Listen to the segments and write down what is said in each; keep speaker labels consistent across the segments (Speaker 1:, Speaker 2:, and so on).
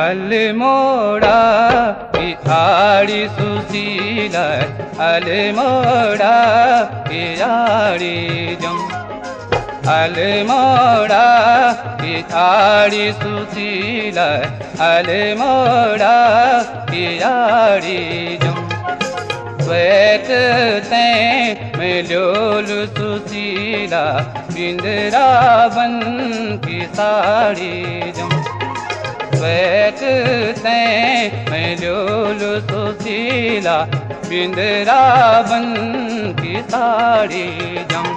Speaker 1: अल्मोड़ा पिछाड़ी सुशीला अल्मोड़ा पिछाड़ी जम अल्मोड़ा पिछाड़ी सुशीला अल्मोड़ा पिछाड़ी जम श्वेत तैं मिलोल सुशीला बिंद्रावन की साड़ी जम श्वेत तैं मिलोल सुशीला बिंद्रावन की साड़ी जम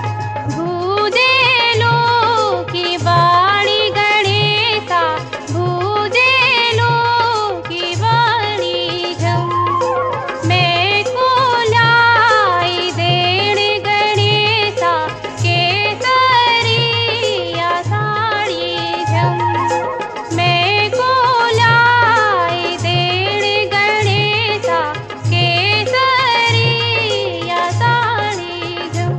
Speaker 2: भूदेलो की वाणी गणेशा भूदेलो की वाणी जम मैं को लाई देण गणेशा केसरिया साड़ी जम मैं को लाई देण गणेशा केसरिया साड़ी जम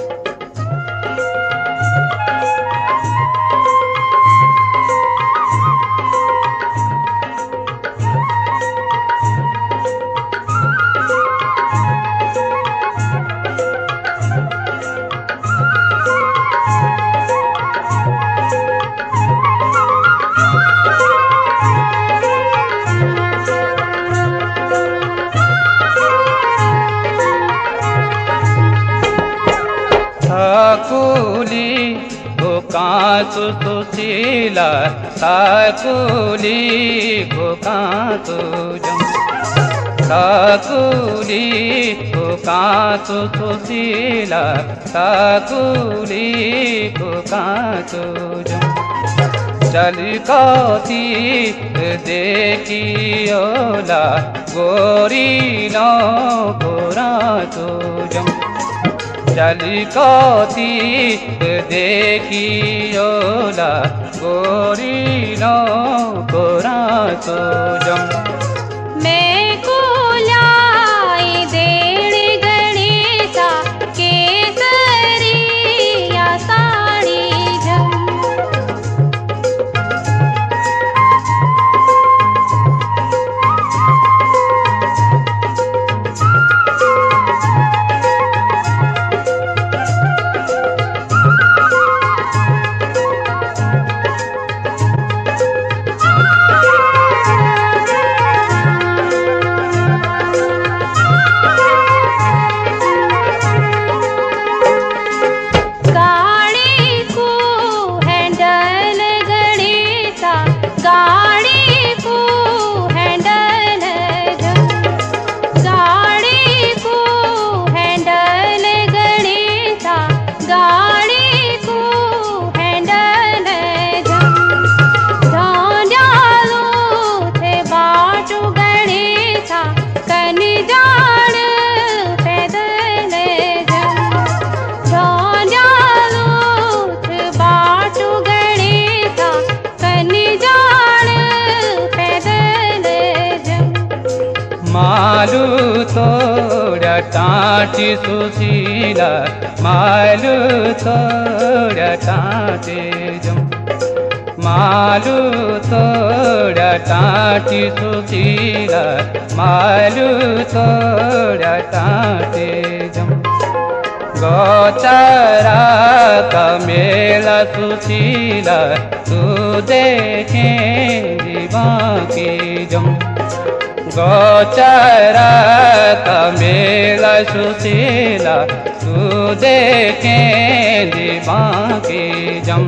Speaker 1: साकुली को कांसु सुशीला साकुली को कांसु जम साकुली को कांसु सुशीला साकुली को कांसु जम चलकती देखी ओला गोरी नो गोरा तो जम चलकती देखी ओला गोरी नो गोरा तो जम
Speaker 2: मैं को लाई देण गणेशा केसरिया साड़ी जम
Speaker 1: मालू तोड़ा टाँटी सुशीला मालू तोड़ा टाँटी जम मालू तोड़ा टाँटी सुशीला मालू तोड़ा टाँटी जम गौचारा का मेला सुशीला तू देखे दीवां की जम गौचारा का मेला सुशीला तू देखे दीवां की जम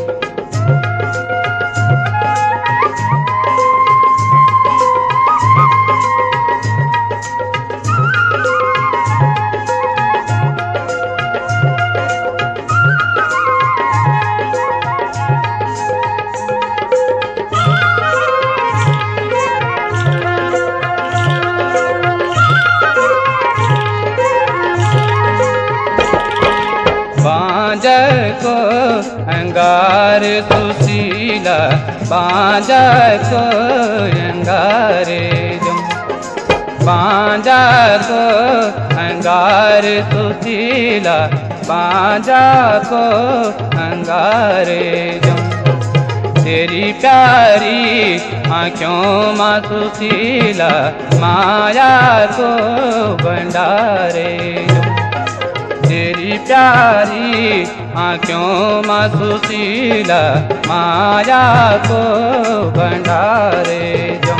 Speaker 1: को अंगार सुशीला बांजा को अंगार जम बांजा को अंगार सुशीला बांजा को अंगार जम तेरी प्यारी आँखों माँ सुशीला माया को भंडारे जो। तेरी प्यारी आँखों माँ सुशीला माया को भंडारे जो।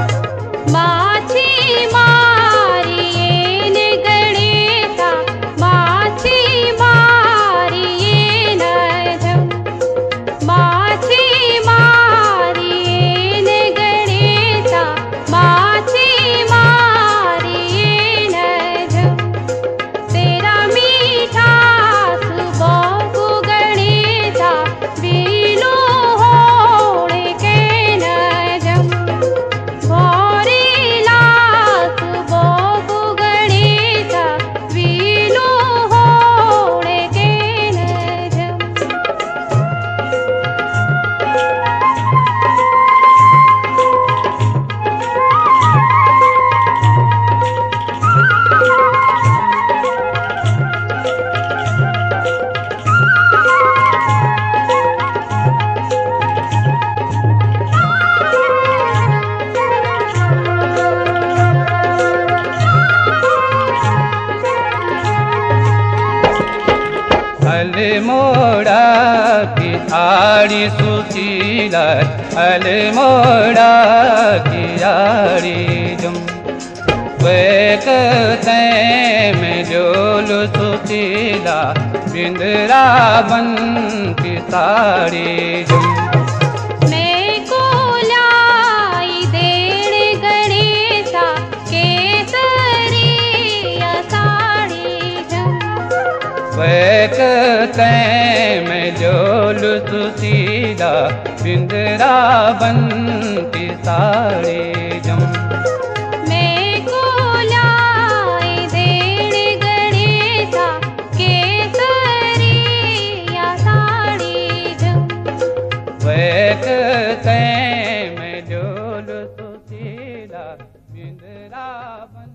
Speaker 2: माछी मारिये ने गणेशा माछी मारिये न जम। माछी मारिये ने गणेशा माछी मारिये न जम। तेरा मीठा सुबह गणेशा बीलो होड़े के न जम।
Speaker 1: अलमोड़ा की आड़ी सुशीला अलमोड़ा की आड़ी जुम। वैकते में जोल सुशीला बिंद्रावन की साड़ी जुम। वैकते में जोल सुशीला बिंद्रावन की साड़ी जम।
Speaker 2: मैं को लाई देने गणेशा केसरी या साड़ी जम।
Speaker 1: वैकते में जोल सुशीला बिंद्रावन